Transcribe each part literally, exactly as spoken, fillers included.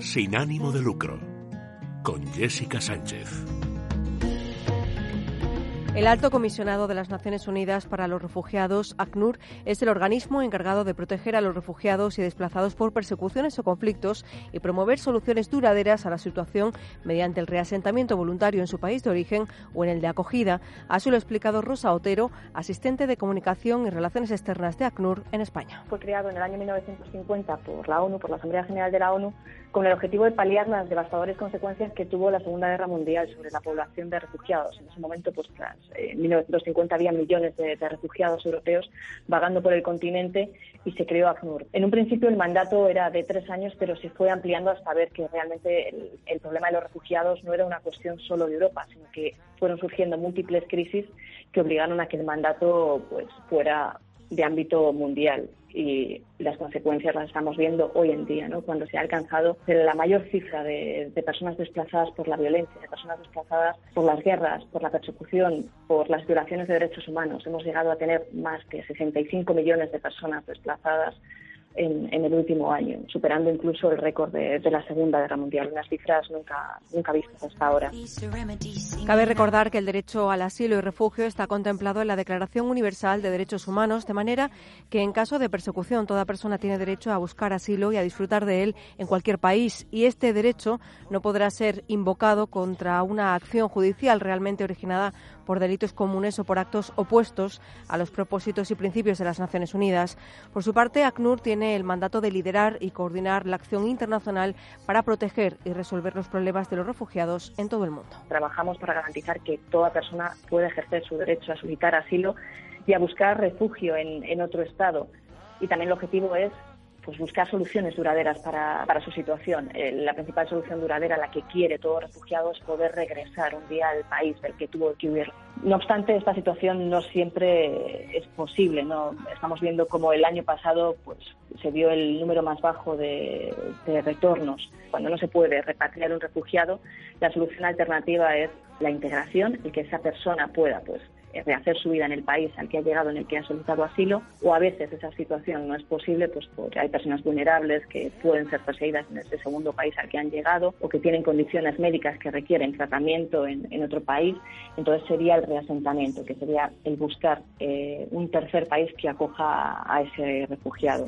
sin ánimo de lucro, con Jessica Sánchez. El Alto Comisionado de las Naciones Unidas para los Refugiados, ACNUR, es el organismo encargado de proteger a los refugiados y desplazados por persecuciones o conflictos y promover soluciones duraderas a la situación mediante el reasentamiento voluntario en su país de origen o en el de acogida. Así lo ha explicado Rosa Otero, asistente de Comunicación y Relaciones Externas de ACNUR en España. Fue creado en el año mil novecientos cincuenta por la ONU, por la Asamblea General de la ONU, con el objetivo de paliar las devastadoras consecuencias que tuvo la Segunda Guerra Mundial sobre la población de refugiados. En ese momento, pues tras eh, mil novecientos cincuenta había millones de, de refugiados europeos vagando por el continente y se creó ACNUR. En un principio el mandato era de tres años, pero se fue ampliando hasta ver que realmente el, el problema de los refugiados no era una cuestión solo de Europa, sino que fueron surgiendo múltiples crisis que obligaron a que el mandato pues fuera de ámbito mundial. Y las consecuencias las estamos viendo hoy en día, ¿no? Cuando se ha alcanzado la mayor cifra de, de personas desplazadas por la violencia, de personas desplazadas por las guerras, por la persecución, por las violaciones de derechos humanos. Hemos llegado a tener más de sesenta y cinco millones de personas desplazadas en, en el último año, superando incluso el récord de, de la Segunda Guerra Mundial, unas cifras nunca, nunca vistas hasta ahora. Cabe recordar que el derecho al asilo y refugio está contemplado en la Declaración Universal de Derechos Humanos, de manera que en caso de persecución toda persona tiene derecho a buscar asilo y a disfrutar de él en cualquier país, y este derecho no podrá ser invocado contra una acción judicial realmente originada por delitos comunes o por actos opuestos a los propósitos y principios de las Naciones Unidas. Por su parte, ACNUR tiene el mandato de liderar y coordinar la acción internacional para proteger y resolver los problemas de los refugiados en todo el mundo. Trabajamos para garantizar que toda persona pueda ejercer su derecho a solicitar asilo y a buscar refugio en, en otro estado. Y también el objetivo es pues buscar soluciones duraderas para, para su situación. Eh, la principal solución duradera, la que quiere todo refugiado, es poder regresar un día al país del que tuvo que huir. No obstante, esta situación no siempre es posible, ¿no? Estamos viendo como el año pasado pues se vio el número más bajo de, de retornos. Cuando no se puede repatriar un refugiado, la solución alternativa es la integración y que esa persona pueda pues rehacer su vida en el país al que ha llegado, en el que ha solicitado asilo, o a veces esa situación no es posible pues porque hay personas vulnerables que pueden ser perseguidas en ese segundo país al que han llegado o que tienen condiciones médicas que requieren tratamiento en, en otro país. Entonces sería el reasentamiento, que sería el buscar eh, un tercer país que acoja a ese refugiado.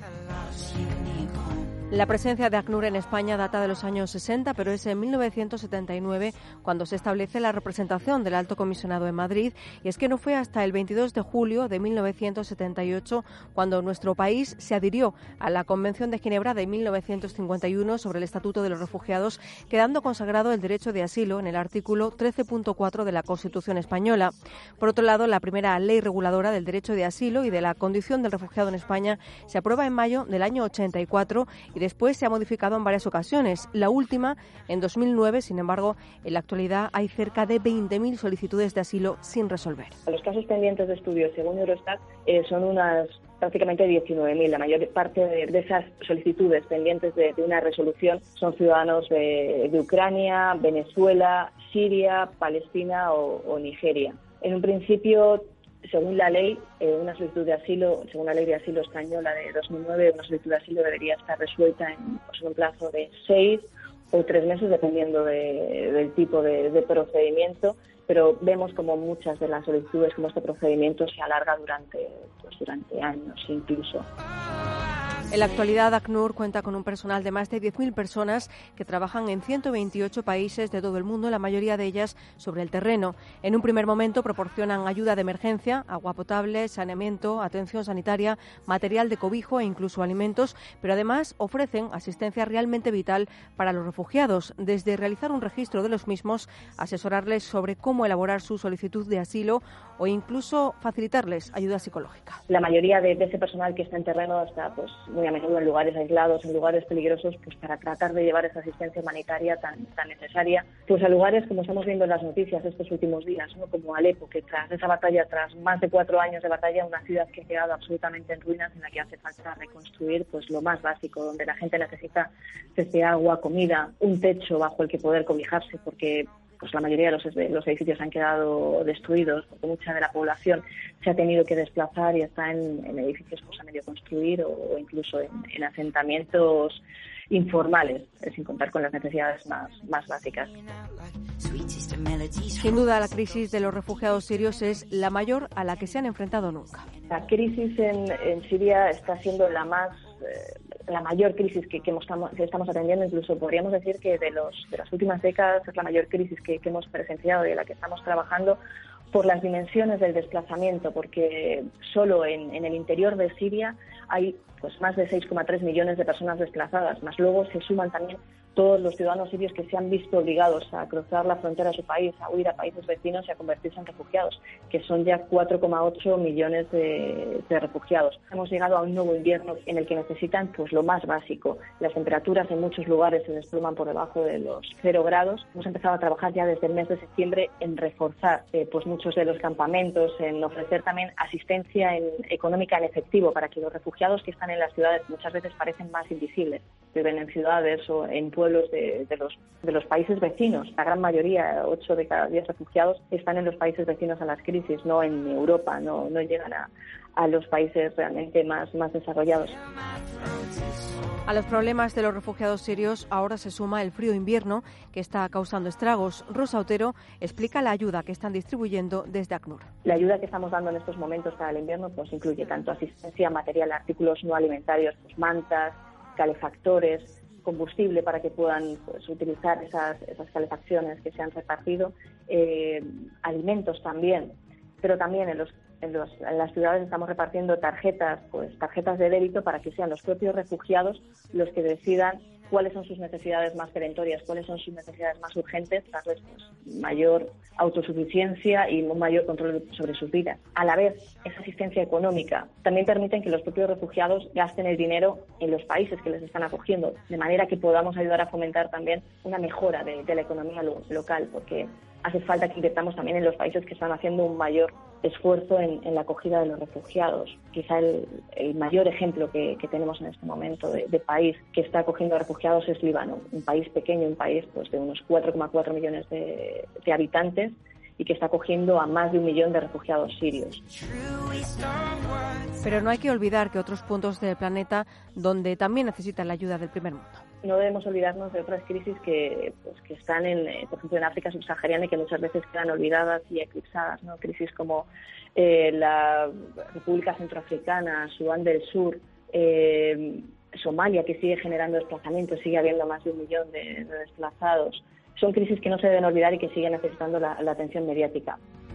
La presencia de ACNUR en España data de los años sesenta, pero es en mil novecientos setenta y nueve cuando se establece la representación del Alto Comisionado en Madrid, y es que no fue hasta el veintidós de julio de mil novecientos setenta y ocho cuando nuestro país se adhirió a la Convención de Ginebra de mil novecientos cincuenta y uno sobre el Estatuto de los Refugiados, quedando consagrado el derecho de asilo en el artículo trece punto cuatro de la Constitución española. Por otro lado, la primera ley reguladora del derecho de asilo y de la condición del refugiado en España se aprueba en mayo del año ochenta y cuatro y después se ha modificado en varias ocasiones. La última en dos mil nueve, sin embargo, en la actualidad hay cerca de veinte mil solicitudes de asilo sin resolver. Los casos pendientes de estudio, según Eurostat, eh, son unas prácticamente diecinueve mil. La mayor parte de, de esas solicitudes pendientes de, de una resolución son ciudadanos de, de Ucrania, Venezuela, Siria, Palestina o, o Nigeria. En un principio, según la ley, eh, una solicitud de asilo, según la ley de asilo española de dos mil nueve, una solicitud de asilo debería estar resuelta en pues, un plazo de seis o tres meses, dependiendo de, del tipo de, de procedimiento, pero vemos como muchas de las solicitudes, como este procedimiento se alarga durante, pues, durante años incluso. En la actualidad, ACNUR cuenta con un personal de más de diez mil personas que trabajan en ciento veintiocho países de todo el mundo, la mayoría de ellas sobre el terreno. En un primer momento proporcionan ayuda de emergencia, agua potable, saneamiento, atención sanitaria, material de cobijo e incluso alimentos, pero además ofrecen asistencia realmente vital para los refugiados, desde realizar un registro de los mismos, asesorarles sobre cómo elaborar su solicitud de asilo o incluso facilitarles ayuda psicológica. La mayoría de, de ese personal que está en terreno está pues muy a menudo en lugares aislados, en lugares peligrosos, pues para tratar de llevar esa asistencia humanitaria tan, tan necesaria, pues a lugares como estamos viendo en las noticias estos últimos días, ¿no? Como Alepo, que tras esa batalla, tras más de cuatro años de batalla, una ciudad que ha quedado absolutamente en ruinas, en la que hace falta reconstruir pues lo más básico, donde la gente necesita desde agua, comida, un techo bajo el que poder cobijarse, porque pues la mayoría de los, de los edificios han quedado destruidos, porque mucha de la población se ha tenido que desplazar y está en, en edificios pues, a medio construir o, o incluso en, en asentamientos informales, sin contar con las necesidades más, más básicas. Sin duda, la crisis de los refugiados sirios es la mayor a la que se han enfrentado nunca. La crisis en, en Siria está siendo la más, eh, la mayor crisis que, que, hemos, que estamos atendiendo. Incluso podríamos decir que de, los, de las últimas décadas es la mayor crisis que, que hemos presenciado y en la que estamos trabajando por las dimensiones del desplazamiento, porque solo en, en el interior de Siria hay pues más de seis coma tres millones de personas desplazadas, más luego se suman también todos los ciudadanos sirios que se han visto obligados a cruzar la frontera de su país, a huir a países vecinos y a convertirse en refugiados, que son ya cuatro coma ocho millones de, de refugiados. Hemos llegado a un nuevo invierno en el que necesitan pues lo más básico. Las temperaturas en muchos lugares se desploman por debajo de los cero grados. Hemos empezado a trabajar ya desde el mes de septiembre en reforzar eh, pues muchos de los campamentos, en ofrecer también asistencia en, económica en efectivo para que los refugiados que están en las ciudades muchas veces parecen más invisibles, viven en ciudades o en pueblos de, de, los, de los países vecinos. La gran mayoría, ocho de cada diez refugiados, están en los países vecinos a las crisis, no en Europa, no, no llegan a, a los países realmente más, más desarrollados. A los problemas de los refugiados sirios ahora se suma el frío invierno que está causando estragos. Rosa Otero explica la ayuda que están distribuyendo desde ACNUR. La ayuda que estamos dando en estos momentos para el invierno pues incluye tanto asistencia material, artículos no alimentarios, pues mantas, calefactores, combustible para que puedan pues, utilizar esas, esas calefacciones que se han repartido, eh, alimentos también, pero también en, los, en, los, en las ciudades estamos repartiendo tarjetas, pues tarjetas de débito para que sean los propios refugiados los que decidan cuáles son sus necesidades más perentorias, cuáles son sus necesidades más urgentes, darles pues, mayor autosuficiencia y un mayor control sobre sus vidas. A la vez, esa asistencia económica también permite que los propios refugiados gasten el dinero en los países que les están acogiendo, de manera que podamos ayudar a fomentar también una mejora de, de la economía lo, local, porque hace falta que invirtamos también en los países que están haciendo un mayor esfuerzo en, en la acogida de los refugiados. Quizá el, el mayor ejemplo que, que tenemos en este momento de, de país que está acogiendo a refugiados es Líbano, un país pequeño, un país pues, de unos cuatro coma cuatro millones de, de habitantes y que está acogiendo a más de un millón de refugiados sirios. Pero no hay que olvidar que otros puntos del planeta donde también necesitan la ayuda del primer mundo. No debemos olvidarnos de otras crisis que, pues, que están, en, por ejemplo, en África subsahariana y que muchas veces quedan olvidadas y eclipsadas, ¿no? Crisis como eh, la República Centroafricana, Sudán del Sur, eh, Somalia, que sigue generando desplazamientos, sigue habiendo más de un millón de, de desplazados. Son crisis que no se deben olvidar y que siguen necesitando la, la atención mediática.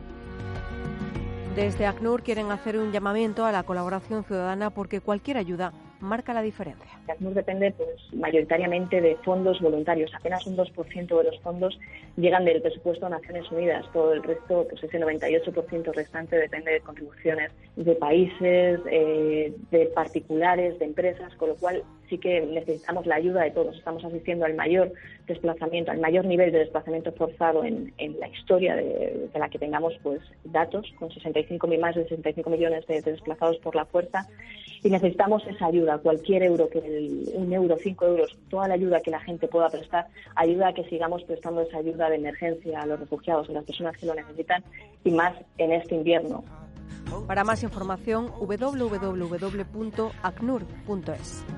Desde ACNUR quieren hacer un llamamiento a la colaboración ciudadana porque cualquier ayuda marca la diferencia. ACNUR depende pues, mayoritariamente de fondos voluntarios. Apenas un dos por ciento de los fondos llegan del presupuesto de Naciones Unidas. Todo el resto, pues ese noventa y ocho por ciento restante depende de contribuciones de países, eh, de particulares, de empresas, con lo cual sí que necesitamos la ayuda de todos. Estamos asistiendo al mayor desplazamiento, al mayor nivel de desplazamiento forzado en, en la historia de, de la que tengamos pues datos, con sesenta y cinco, más de sesenta y cinco millones de, de desplazados por la fuerza, y necesitamos esa ayuda. Cualquier euro, que el, un euro, cinco euros, toda la ayuda que la gente pueda prestar, ayuda a que sigamos prestando esa ayuda de emergencia a los refugiados, a las personas que lo necesitan, y más en este invierno. Para más información, doble u doble u doble u punto acnur punto es.